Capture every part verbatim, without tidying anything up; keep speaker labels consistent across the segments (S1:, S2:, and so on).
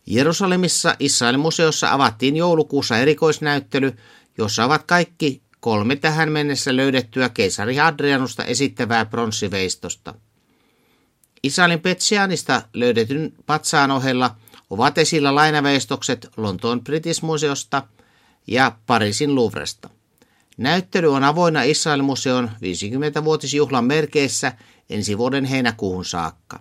S1: Jerusalemissa Israelin museossa avattiin joulukuussa erikoisnäyttely, jossa ovat kaikki kolme tähän mennessä löydettyä keisari Hadrianusta esittävää pronssiveistosta. Israelin Betsianista löydetyn patsaan ohella ovat esillä lainaveistokset Lontoon British Museosta ja Pariisin Louvresta. Näyttely on avoinna Israelin museon viisikymmenvuotisjuhlan merkeissä ensi vuoden heinäkuuhun saakka.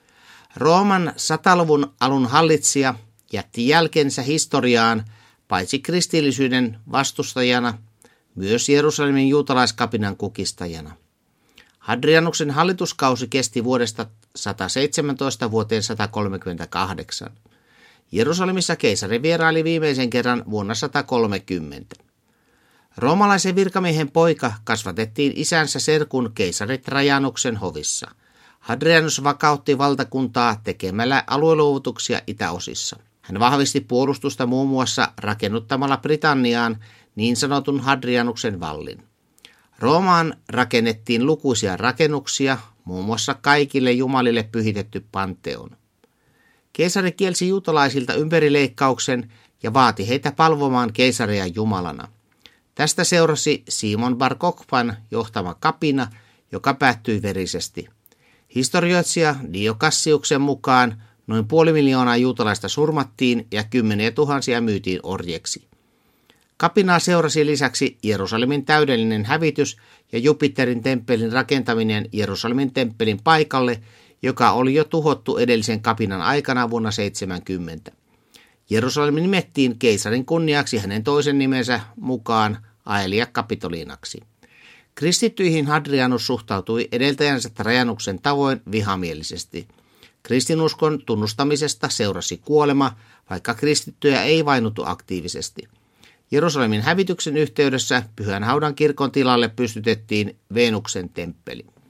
S1: Rooman sataluvun alun hallitsija jätti jälkensä historiaan paitsi kristillisyyden vastustajana, myös Jerusalemin juutalaiskapinan kukistajana. Hadrianuksen hallituskausi kesti vuodesta sata seitsemäntoista vuoteen sata kolmekymmentäkahdeksan. Jerusalemissa keisari vieraili viimeisen kerran vuonna sata kolmekymmentä. Roomalaisen virkamiehen poika kasvatettiin isänsä serkun keisari Trajanuksen hovissa. Hadrianus vakautti valtakuntaa tekemällä alueluovutuksia itäosissa. Hän vahvisti puolustusta muun muassa rakennuttamalla Britanniaan niin sanotun Hadrianuksen vallin. Roomaan rakennettiin lukuisia rakennuksia, muun muassa kaikille jumalille pyhitetty Pantheon. Keisari kielsi juutalaisilta ympärileikkauksen ja vaati heitä palvomaan keisaria jumalana. Tästä seurasi Simon bar Kokhban johtama kapina, joka päättyi verisesti. Historioitsija Dio Cassiuksen mukaan noin puoli miljoonaa juutalaista surmattiin ja kymmeniä tuhansia myytiin orjeksi. Kapinaa seurasi lisäksi Jerusalemin täydellinen hävitys ja Jupiterin temppelin rakentaminen Jerusalemin temppelin paikalle, joka oli jo tuhottu edellisen kapinan aikana vuonna seitsemänkymmentä. Jerusalem nimettiin keisarin kunniaksi hänen toisen nimensä mukaan Aelia Kapitolinaksi. Kristittyihin Hadrianus suhtautui edeltäjänsä Trajanuksen tavoin vihamielisesti. Kristinuskon tunnustamisesta seurasi kuolema, vaikka kristittyjä ei vainuttu aktiivisesti. Jerusalemin hävityksen yhteydessä Pyhän Haudan kirkon tilalle pystytettiin Venuksen temppeli.